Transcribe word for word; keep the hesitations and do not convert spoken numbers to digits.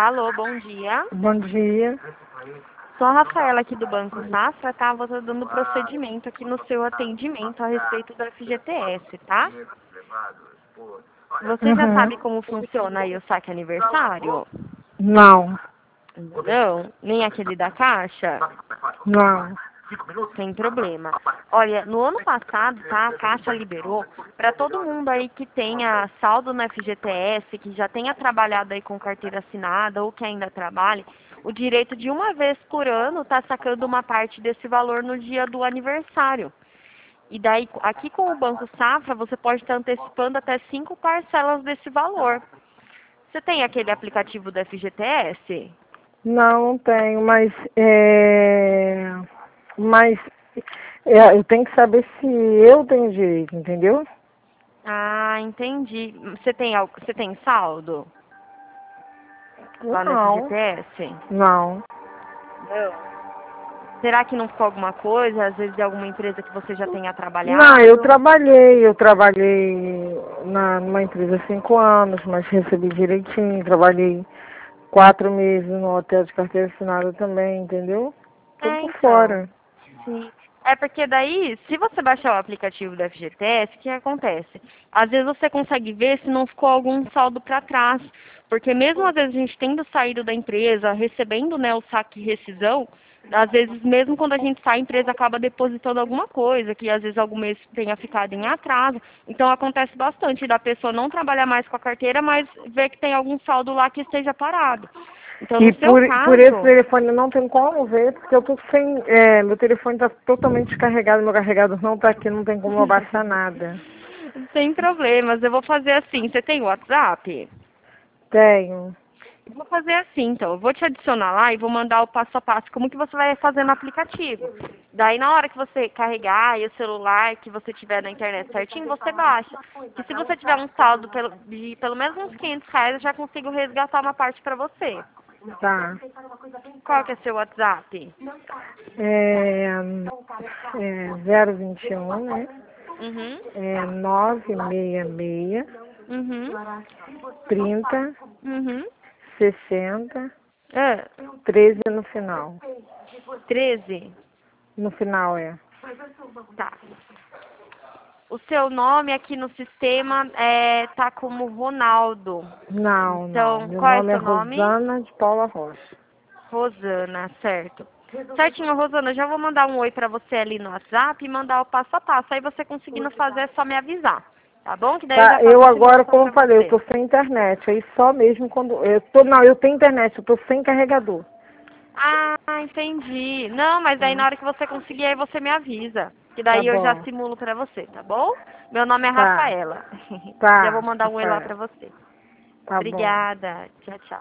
Alô, bom dia. Bom dia. Sou a Rafaela aqui do Banco Safra, tá? Vou estar dando procedimento aqui no seu atendimento a respeito do F G T S, tá? Você já Uhum. sabe como funciona aí o saque aniversário? Não, Não? Nem aquele da Caixa? não. Sem problema. Olha, no ano passado, tá, a Caixa liberou para todo mundo aí que tenha saldo no F G T S, que já tenha trabalhado aí com carteira assinada ou que ainda trabalhe, o direito de uma vez por ano tá sacando uma parte desse valor no dia do aniversário. E daí, aqui com o Banco Safra, você pode estar antecipando até cinco parcelas desse valor. Você tem aquele aplicativo do F G T S? Não, não tenho, mas é. Mas é, eu tenho que saber se eu tenho direito, entendeu? Ah, entendi. Você tem, al- você tem saldo lá no Não, F G T S? não. Não. Será que não ficou alguma coisa, às vezes de alguma empresa que você já tenha Não, eu trabalhado? trabalhei, eu trabalhei na, numa empresa há cinco anos, mas recebi direitinho, trabalhei quatro meses no hotel de carteira assinada também, entendeu? Tudo É, por então. fora. Sim. É porque daí, se você baixar o aplicativo do F G T S, o que acontece? Às vezes você consegue ver se não ficou algum saldo para trás. Porque mesmo às vezes a gente tendo saído da empresa, recebendo, né, o saque e rescisão, às vezes mesmo quando a gente sai, a empresa acaba depositando alguma coisa, que às vezes algum mês tenha ficado em atraso. Então acontece bastante da pessoa não trabalhar mais com a carteira, mas ver que tem algum saldo lá que esteja parado. Então, E no seu por, por esse caso, telefone não tem como ver, porque eu tô sem. É, meu telefone está totalmente descarregado, meu carregador não está aqui, não tem como eu baixar nada. sem problemas, eu vou fazer assim. Você tem WhatsApp? Tenho. Eu vou fazer assim, então. Eu vou te adicionar lá e vou mandar o passo a passo como que você vai fazer no aplicativo. Daí, na hora que você carregar aí o celular, que você tiver na internet certinho, você baixa. Que se você tiver um saldo pelo, de pelo menos uns quinhentos reais, eu já consigo resgatar uma parte pra você. Tá. Qual que é seu WhatsApp? É, é zero vinte e um, né? Uhum. É nove seis seis, Uhum. trinta, Uhum. sessenta, Ah, treze no final. treze? No final é. Tá. O seu nome aqui no sistema é, tá como Ronaldo. Não, não. Então, Meu qual é nome é seu nome? Rosana de Paula Rocha. Rosana, certo. Certinho, Rosana, eu já vou mandar um oi pra você ali no WhatsApp e mandar o passo a passo. Aí você conseguindo fazer é só me avisar, tá bom? Que daí eu já Tá, faço eu a agora, simulação como pra eu falei, eu você. tô sem internet. Aí só mesmo quando. Eu tô, não, eu tenho internet, eu tô sem carregador. Ah, entendi. Não, mas aí Tá, na hora que você conseguir, aí você me avisa. Que tá daí eu já bom. simulo pra você, tá bom? Meu nome é Tá, Rafaela. Já vou tá, mandar um oi lá Rafael. pra você. Tá bom. Obrigada. Tchau, tchau.